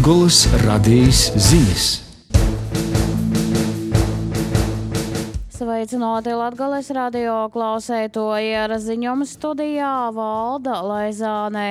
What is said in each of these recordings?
Latgoles radijas ziņas. Sveicināti Latgoles radio klausētoji, ziņojuma studijā Valda Laizāne.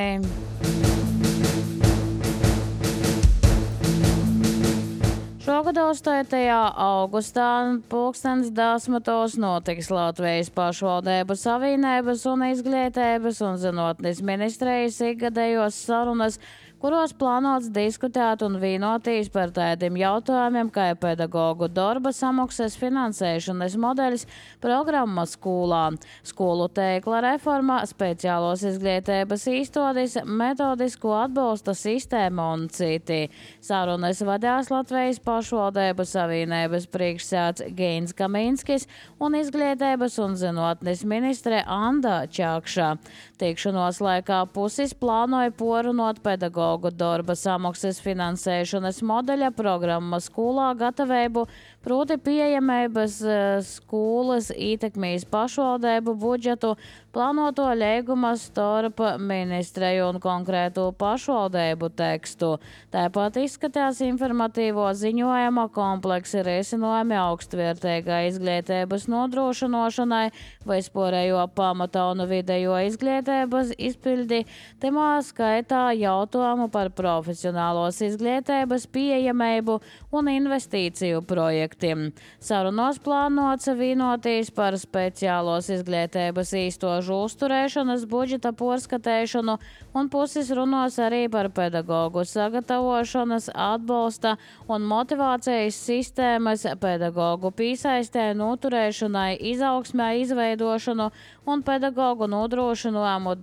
Šogad 8. augustā 10:10 notiks Latvijas pašvaldību savienības un izglītības un zinātnes ministrijas ikgadējos sarunas, kuros plānots diskutēt un vienoties par tādiem jautājumiem, kā pedagogu darba samaksas finansēšanas modeļs, programma skolā, skolu tīkla reforma, speciālos izglītības īstenības, metodisko atbalsta sistēma un citi. Sarunas vadās Latvijas pašvaldību savienības priekšsēdz Gīns Kaminskis un izglītības un zinātnes ministre Anda Čakša. Tikšanos laikā puses plānoja porunot pedagogu darba samaksas finansēšanas modeļa programma skolā gatavību, proti pieejamības skolas ietekmīs pašvaldību budžetu, plānoto līguma starp ministreju un konkrētu pašvaldību tekstu. Tāpat izskatās informatīvo ziņojuma kompleksi risinājumi augstvērtīgai izglītības nodrošināšanai, vispārējo pamata un vidējo izglītības izpildi, temā skaitā jautājumu par profesionālos izglītības pieejamību un investīciju projektiem. Sarunos plānots vienoties par speciālos izglītības īstožu uzturēšanas budžeta porskatēšanu, un puses runos arī par pedagogu sagatavošanas, atbalsta un motivācijas sistēmas, pedagogu piesaistē un uturēšanai, izaugsmē izveidošanu un pedagogu nodrošinājumu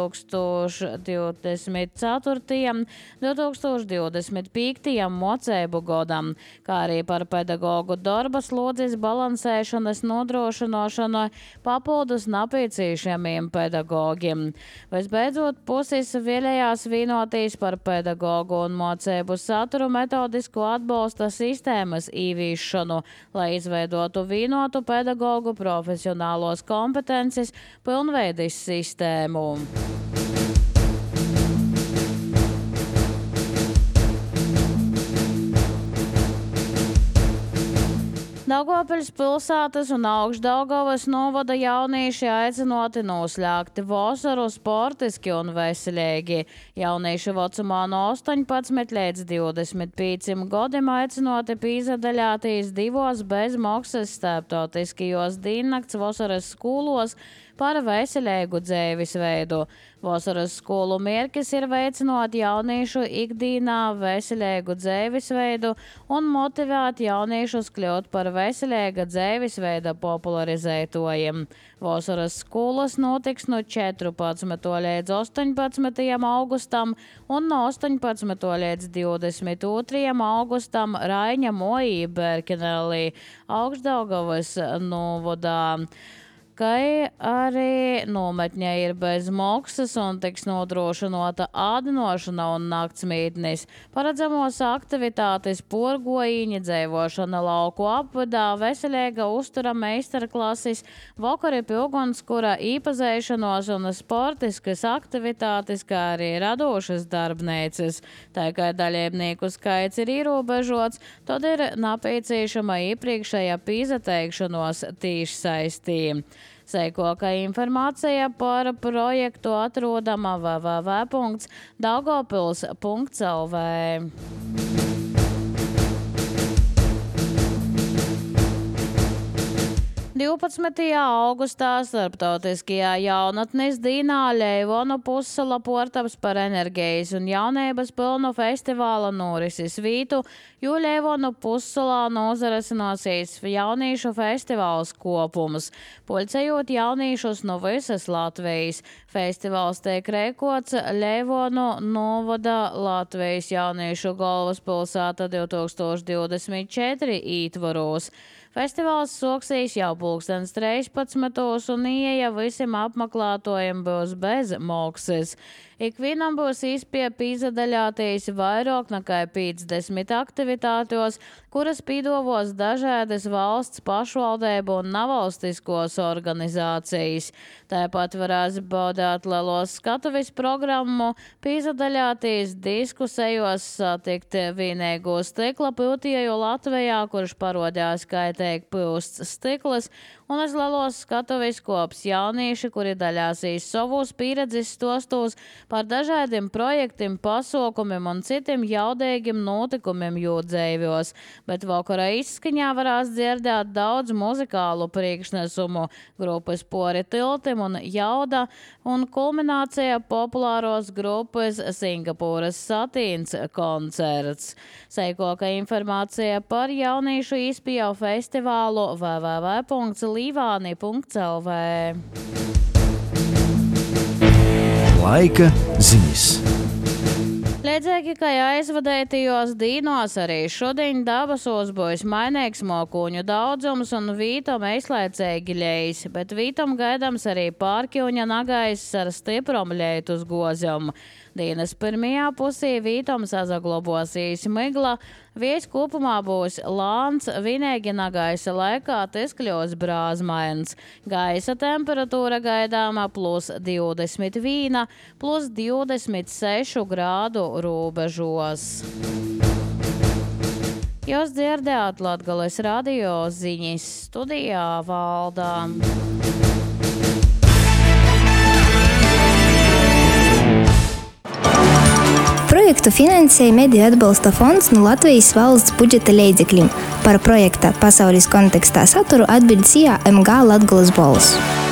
2024. 2025. mocēbu godam, kā arī par pedagogu darba slodzes balansēšanas nodrošināšanu papildus nepieciešamiem pedagogiem. Visbeidzot, puses vēlējās vienoties par pedagogu un mocēbu saturu metodisko atbalsta sistēmas īvīšanu, lai izveidotu vienotu pedagogu profesionālos kompetences pilnveidis sistēmu. Daugavpils pilsētas un Augšdaugavas novada jaunieši aicinoti noslēgti vasaru sportiski un veselīgi. Jaunieši vecumā no 18 līdz 25 gadiem aicinoti pīzadaļātīs divos bezmaksas starptautiskajos diennakts vasaras skolos par veselīgu dzīvesveidu. Vasaras skolu mērķis ir veicinot jauniešu ikdienā veselīgu dzīvesveidu un motivēt jauniešus kļūt par veselīga dzīvesveida popularizētojiem. Vasaras skolas notiks no 14. līdz 18. augustam un no 18. līdz 22. augustam Raiņa Mojī Berkenelī, Augšdaugavas novadā. Kā arī nometņē ir bez maksas un tiks nodrošinota ādinošana un naktsmītnis. Paredzamos aktivitātes porgoīņa, dzēvošana lauku apvidā, veselīga uztura meistarklases, vakari pie ugunskura, īpazēšanos un sportiskas aktivitātes, kā arī radošas darbnīcas. Tā kā dalībnieku skaits ir ierobežots, tad ir nepieciešama iepriekšējā pīzateikšanos tīšsaistī. Seikoka informācija par projektu atrodama www.daugavpils.lv. 12. augustā starptautiskajā jaunatnes dienā Leivonu pussala portaps par enerģijas un jaunības pilnu festivāla norises vītu, jo Leivonu pussalā nozarasinosies jauniešu festivāls kopums, pulcējot jauniešus no visas Latvijas. Festivāls tiek rēkots Leivonu novada Latvijas jauniešu galvaspilsēta 2024 ietvaros. Festivāls soksīs jau 13. un ieeja visiem apmeklētojiem būs bez maksas. Ikvienam būs iespēja pīzadaļāties vairāk nekā 50 aktivitātos, kuras pīdovos dažādas valsts pašvaldību un nevalstiskos organizācijas. Tāpat varēs baudāt lielos skatuves programmu, pīzadaļātīs diskusējos satikt vienīgo stikla piltieju Latvijā, kurš parodās, kā teik pilsts stiklis, un aiz lielos skatuves kops jaunieši, kuri daļāsīs savus pieredzes stostos par dažādiem projektiem, pasaukumiem un citiem jaudīgiem notikumiem jūdzējos, bet vakarā izskaņā varēs dzirdēt daudz muzikālu priekšnesumu grupas Pori tiltim un Jauda un kulminācija populāros grupas Singapūras Satīns koncerts. Seikoka informācija par jauniešu izpēju festivālu www.livani.lv. Laika ziņas. Līdzīgi, kā aizvadētajos dīnos, arī šodien dabasos būs mainīgs mokuņu daudzums un vītom izlaicīgi ļejs, bet vītom gaidams arī pārkļuņa nagais ar stiprom ļeitus gozumu. Dienas pirmajā pusī vītom sazaglobosīs migla, vies kopumā būs lāns, vienīgi nagaisa laikā tas kļūs brāzmains. Gaisa temperatūra gaidāma +21, +26 grādu robežos. Jūs dzirdējāt Latgales radio ziņas, studijā Valdā. Projektu finansēja Mediju atbalsta fonds no Latvijas valsts budžeta līdzekļiem. Par projekta pasaules kontekstā saturu atbild CIA MG Latgales balss.